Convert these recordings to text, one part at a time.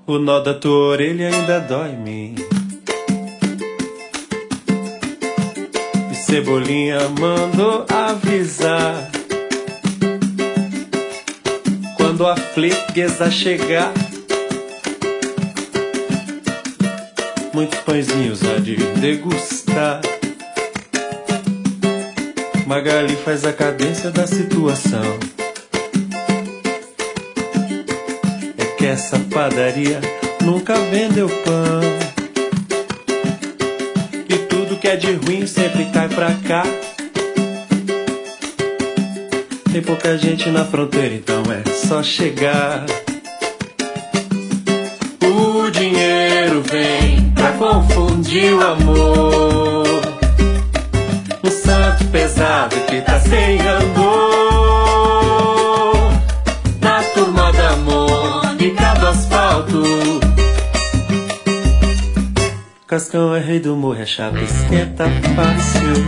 O nó da tua orelha ainda dói em mim. E Cebolinha mandou avisar: quando a freguesa chegar, muitos pãezinhos há de degustar. Magali faz a cadência da situação. É que essa padaria nunca vendeu pão, e tudo que é de ruim sempre cai pra cá. Tem pouca gente na fronteira, então é só chegar. O dinheiro vem pra confundir o amor, um santo pesado que tá sem andor. Na turma da Mônica do asfalto, Cascão é rei do morro, é chapa, esquenta fácil.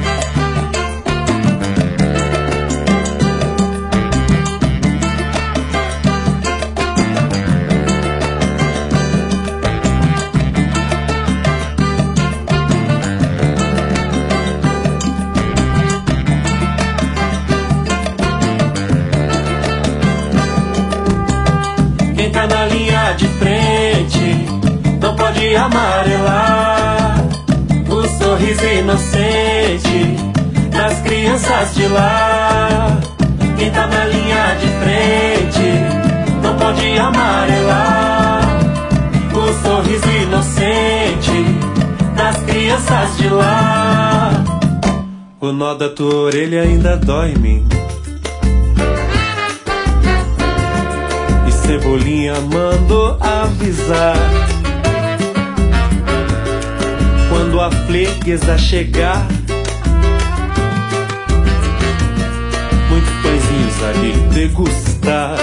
Quem tá na linha de frente não pode amarelar o sorriso inocente das crianças de lá. Quem tá na linha de frente não pode amarelar o sorriso inocente das crianças de lá. O nó da tua orelha ainda dói em mim. Cebolinha mandou avisar: quando a freguesa chegar, muitos pãezinhos ali degustar.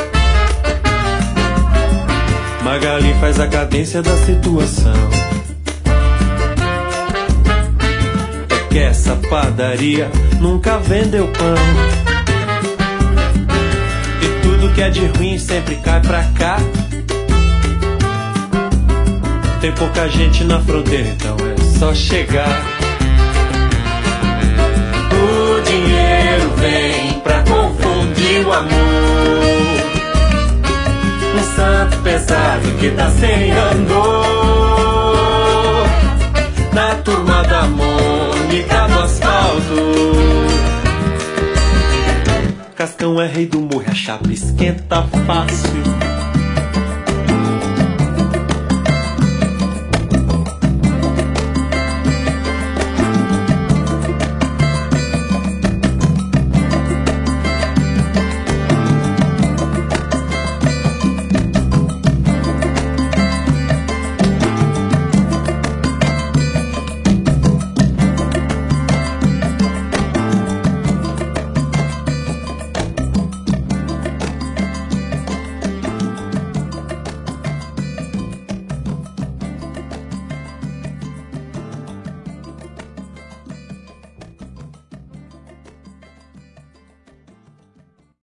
Magali faz a cadência da situação. É que essa padaria nunca vendeu pão, tudo que é de ruim sempre cai pra cá. Tem pouca gente na fronteira, então é só chegar. O dinheiro vem pra confundir o amor, um santo pesado que tá sem andor. Na turma da Mônica do asfalto, Cascão é rei do morro, a chapa esquenta fácil.